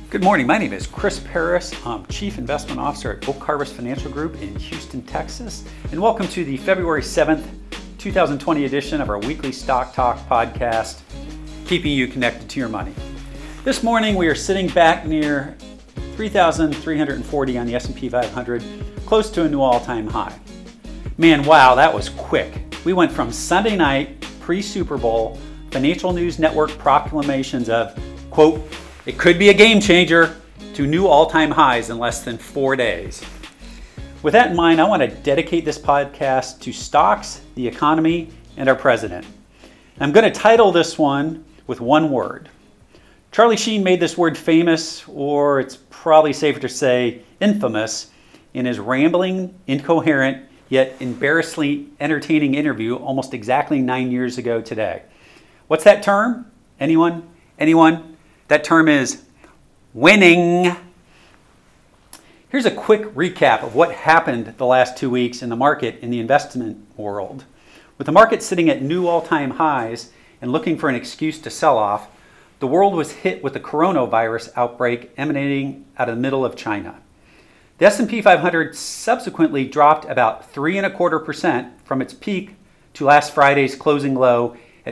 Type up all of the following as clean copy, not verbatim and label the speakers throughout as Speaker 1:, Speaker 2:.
Speaker 1: Good morning. My name is Chris Paris. I'm Chief Investment Officer at Oak Harvest Financial Group in Houston, Texas. And welcome to the February 7th, 2020 edition of our weekly Stock Talk podcast, keeping you connected to your money. This morning we are sitting back near 3,340 on the S&P 500, close to a new all-time high. Man, wow, that was quick. We went from Sunday night, pre-Super Bowl, Financial News Network proclamations of, quote, "It could be a game changer," to new all-time highs in less than 4 days. With that in mind, I want to dedicate this podcast to stocks, the economy, and our president. I'm going to title this one with one word. Charlie Sheen made this word famous, or it's probably safer to say infamous, in his rambling, incoherent, yet embarrassingly entertaining interview almost exactly 9 years ago today. What's that term? Anyone? That term is winning. Here's a quick recap of what happened the last 2 weeks in the market in the investment world. With the market sitting at new all-time highs and looking for an excuse to sell off, the world was hit with the coronavirus outbreak emanating out of the middle of China. The S&P 500 subsequently dropped about 3.25% from its peak to last Friday's closing low at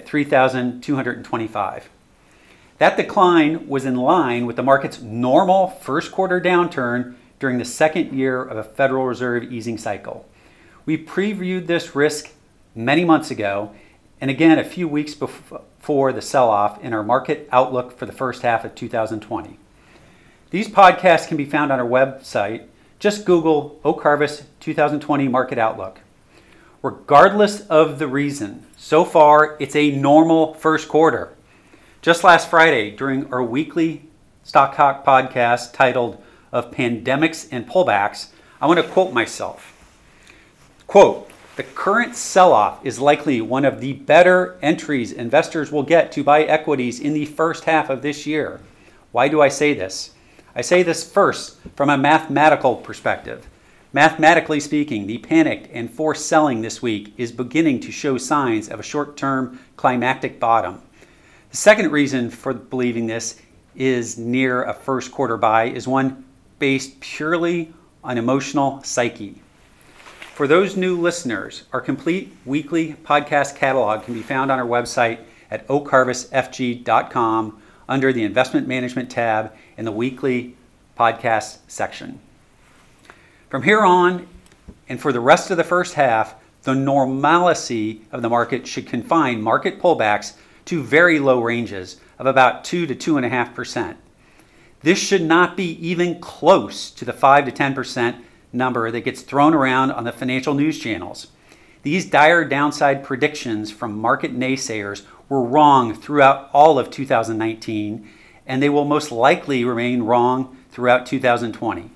Speaker 1: 3,225. That decline was in line with the market's normal first quarter downturn during the second year of a Federal Reserve easing cycle. We previewed this risk many months ago, and again a few weeks before the sell-off in our market outlook for the first half of 2020. These podcasts can be found on our website. Just Google Oak Harvest 2020 Market Outlook. Regardless of the reason, so far it's a normal first quarter. Just last Friday, during our weekly Stock Talk podcast titled Of Pandemics and Pullbacks, I want to quote myself. Quote, "The current sell-off is likely one of the better entries investors will get to buy equities in the first half of this year." Why do I say this? I say this first from a mathematical perspective. Mathematically speaking, the panicked and forced selling this week is beginning to show signs of a short-term climactic bottom. The second reason for believing this is near a first quarter buy is one based purely on emotional psyche. For those new listeners, our complete weekly podcast catalog can be found on our website at oakharvestfg.com under the Investment Management tab in the weekly podcast section. From here on, and for the rest of the first half, the normalcy of the market should confine market pullbacks to very low ranges of about 2 to 2.5%. This should not be even close to the 5 to 10% number that gets thrown around on the financial news channels. These dire downside predictions from market naysayers were wrong throughout all of 2019, and they will most likely remain wrong throughout 2020.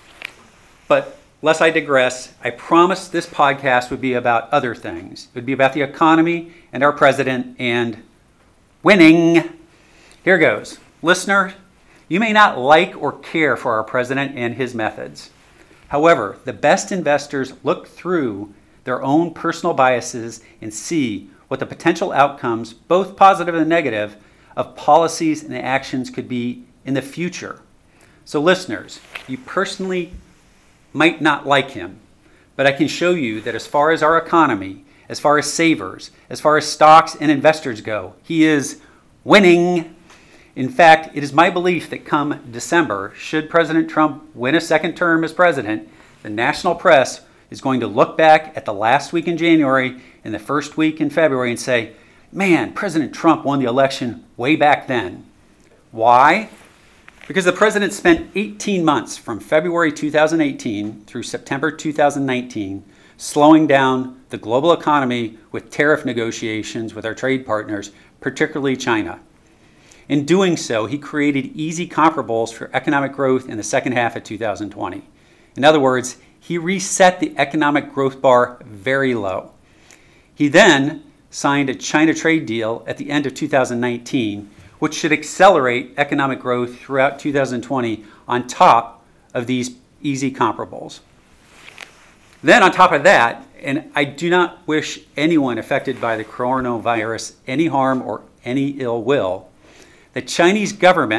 Speaker 1: But lest I digress, I promised this podcast would be about other things. It would be about the economy and our president and winning. Here goes. Listener, you may not like or care for our president and his methods. However, the best investors look through their own personal biases and see what the potential outcomes, both positive and negative, of policies and actions could be in the future. So listeners, you personally might not like him, but I can show you that as far as our economy, as far as savers, as far as stocks and investors go, he is winning. In fact, it is my belief that come December, should President Trump win a second term as president, the national press is going to look back at the last week in January and the first week in February and say, man, President Trump won the election way back then. Why? Because the president spent 18 months from February 2018 through September 2019 slowing down the global economy with tariff negotiations with our trade partners, particularly China. In doing so, he created easy comparables for economic growth in the second half of 2020. In other words, he reset the economic growth bar very low. He then signed a China trade deal at the end of 2019, which should accelerate economic growth throughout 2020 on top of these easy comparables. Then on top of that, and I do not wish anyone affected by the coronavirus any harm or any ill will, the Chinese government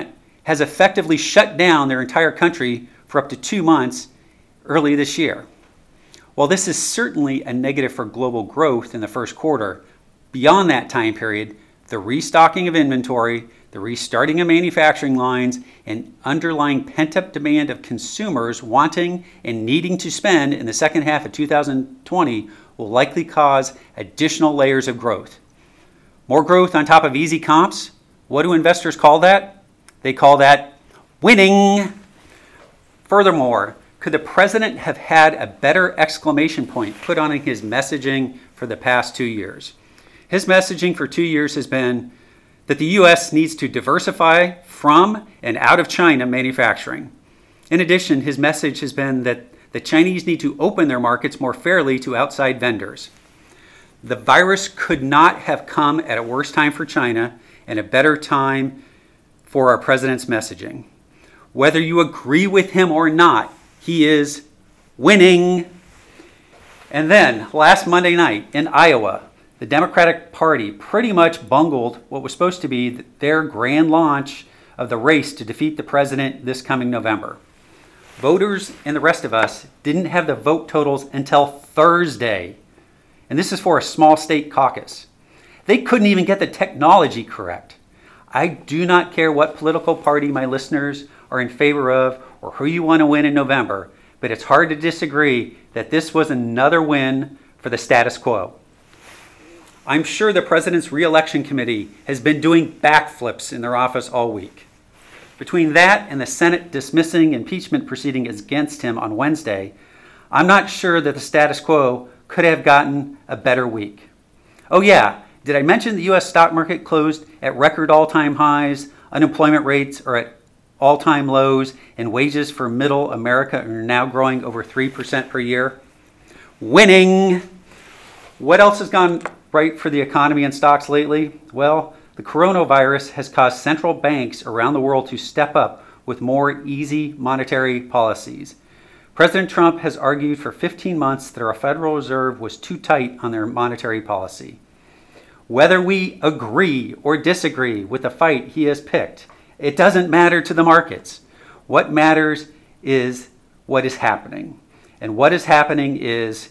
Speaker 1: has effectively shut down their entire country for up to 2 months early this year. While this is certainly a negative for global growth in the first quarter, beyond that time period, the restocking of inventory, the restarting of manufacturing lines, and underlying pent-up demand of consumers wanting and needing to spend in the second half of 2020 will likely cause additional layers of growth. More growth on top of easy comps? What do investors call that? They call that winning. Furthermore, could the president have had a better exclamation point put on his messaging for the past 2 years? His messaging for 2 years has been that the U.S. needs to diversify from and out of China manufacturing. In addition, his message has been that the Chinese need to open their markets more fairly to outside vendors. The virus could not have come at a worse time for China and a better time for our president's messaging. Whether you agree with him or not, he is winning. And then, last Monday night in Iowa, the Democratic Party pretty much bungled what was supposed to be their grand launch of the race to defeat the president this coming November. Voters and the rest of us didn't have the vote totals until Thursday. And this is for a small state caucus. They couldn't even get the technology correct. I do not care what political party my listeners are in favor of or who you want to win in November, but it's hard to disagree that this was another win for the status quo. I'm sure the president's re-election committee has been doing backflips in their office all week. Between that and the Senate dismissing impeachment proceeding against him on Wednesday, I'm not sure that the status quo could have gotten a better week. Oh yeah, did I mention the U.S. stock market closed at record all-time highs, unemployment rates are at all-time lows, and wages for middle America are now growing over 3% per year? Winning! What else has gone right for the economy and stocks lately? Well, the coronavirus has caused central banks around the world to step up with more easy monetary policies. President Trump has argued for 15 months that our Federal Reserve was too tight on their monetary policy. Whether we agree or disagree with the fight he has picked, it doesn't matter to the markets. What matters is what is happening. And what is happening is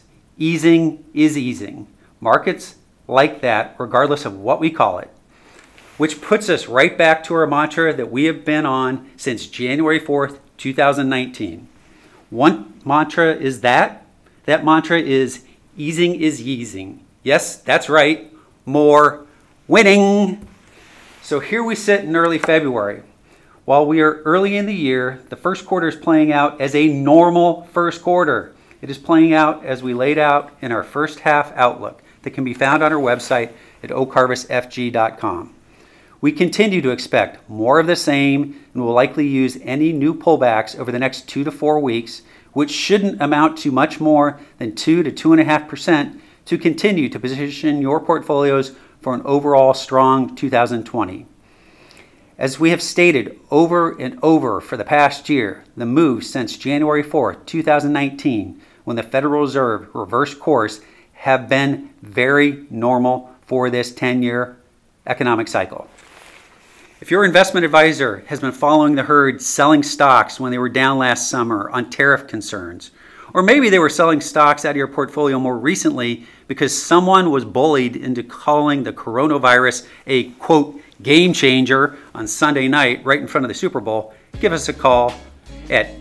Speaker 1: easing. Markets like that, regardless of what we call it. Which puts us right back to our mantra that we have been on since January 4th, 2019. One mantra is that mantra is easing. Yes, that's right, more winning. So here we sit in early February. While we are early in the year, the first quarter is playing out as a normal first quarter. It is playing out as we laid out in our first half outlook that can be found on our website at oakharvestfg.com. We continue to expect more of the same and will likely use any new pullbacks over the next 2 to 4 weeks, which shouldn't amount to much more than 2 to 2.5%, to continue to position your portfolios for an overall strong 2020. As we have stated over and over for the past year, the moves since January 4th, 2019, when the Federal Reserve reversed course, have been very normal for this 10-year economic cycle. If your investment advisor has been following the herd selling stocks when they were down last summer on tariff concerns, or maybe they were selling stocks out of your portfolio more recently because someone was bullied into calling the coronavirus a, quote, game changer on Sunday night right in front of the Super Bowl, give us a call at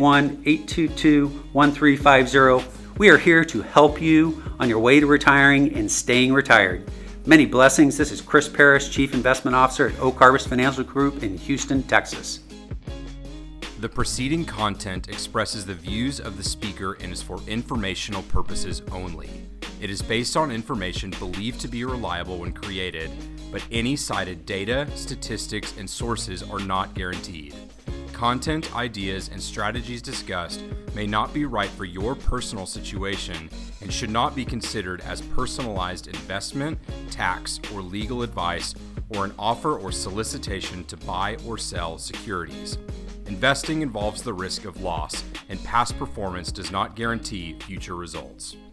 Speaker 1: 281-822-1350. We are here to help you on your way to retiring and staying retired. Many blessings. This is Chris Parrish, Chief Investment Officer at Oak Harvest Financial Group in Houston, Texas.
Speaker 2: The preceding content expresses the views of the speaker and is for informational purposes only. It is based on information believed to be reliable when created, but any cited data, statistics, and sources are not guaranteed. Content, ideas, and strategies discussed may not be right for your personal situation and should not be considered as personalized investment, tax, or legal advice, or an offer or solicitation to buy or sell securities. Investing involves the risk of loss, and past performance does not guarantee future results.